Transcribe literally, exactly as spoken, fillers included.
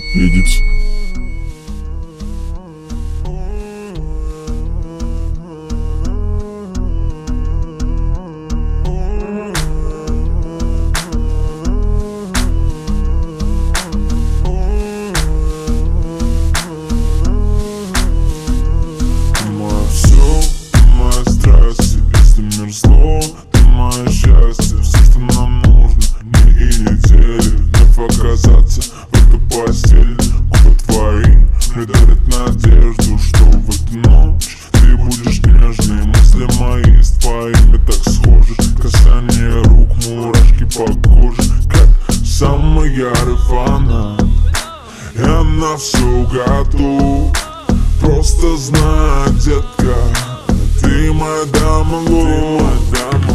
видеться. Зло, ты мое счастье, все, что нам нужно. Дни и недели, вновь оказаться в этой постели. Губы твои мне дарят надежду, что в эту ночь ты будешь нежней. Мысли мои с твоими так схожи, касание рук, мурашки по коже, как самый ярый фанат. Я на все готов, просто знай, детка, ты моя дама, ло.